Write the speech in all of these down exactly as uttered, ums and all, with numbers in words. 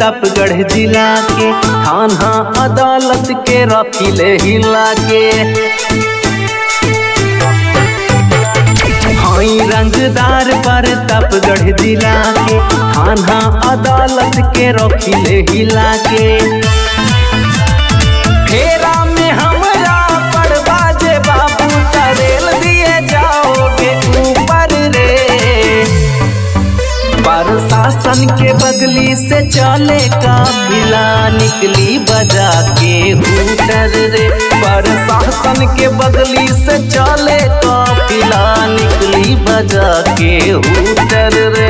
प्रतापगढ़ जिला के थाना अदालत के रफीले हिला के हाई रंगदार प्रतापगढ़ जिला के थाना अदालत के रफीले हिला के फेरा में हमरा पर बाजे बाबू तरेल दिए जाओगे ऊपर रे। प्रशासन के बगली से चले काफिला निकली बजा के हूटर रे। प्रशासन के बगली से चले काफिला निकली बजा के हूटर रे।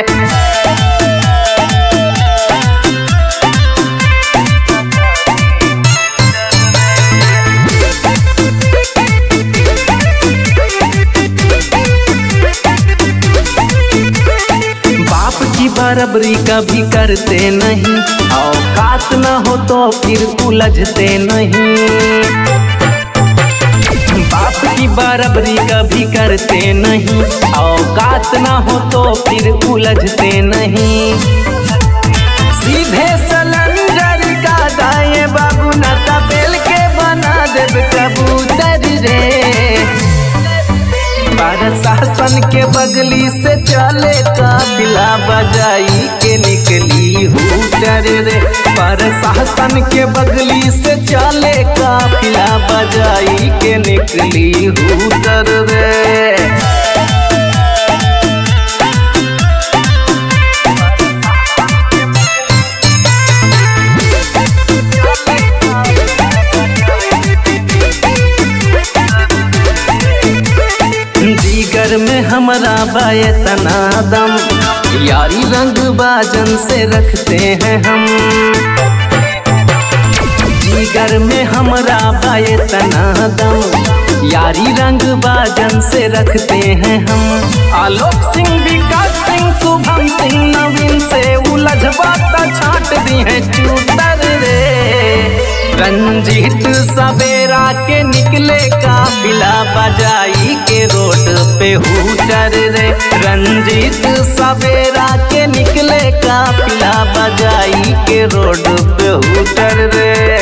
बराबरी कभी करते नहीं, औकात न हो तो फिर उलझते नहीं। बाप की बराबरी कभी करते नहीं, औकात न हो तो फिर उलझते नहीं। सीधे सलंगर का दाएं बाबू नता बेल के बना देव कबूतर रे। प्रशासन के बगली से चले काफिला बजाई के निकली हूटर रे। प्रशासन के बगली से चले काफिला बजाई के निकली हूटर रे। जिगर में हमारा बाये तना दम, यारी रंग बाजन से रखते हैं हम। जिगर में हमारा बाये तना दम, यारी रंग बाजन से रखते हैं हम। आलोक सिंह, विकास सिंह, शुभम सिंह, नवीन से उलझ बात छाट दी है चूतर रे। रंजीत सवेरा के निकले काफिला बजाई के रोड पे हूटर रे। रंजीत सवेरा के निकले काफिला बजाई के रोड पे हूटर रे।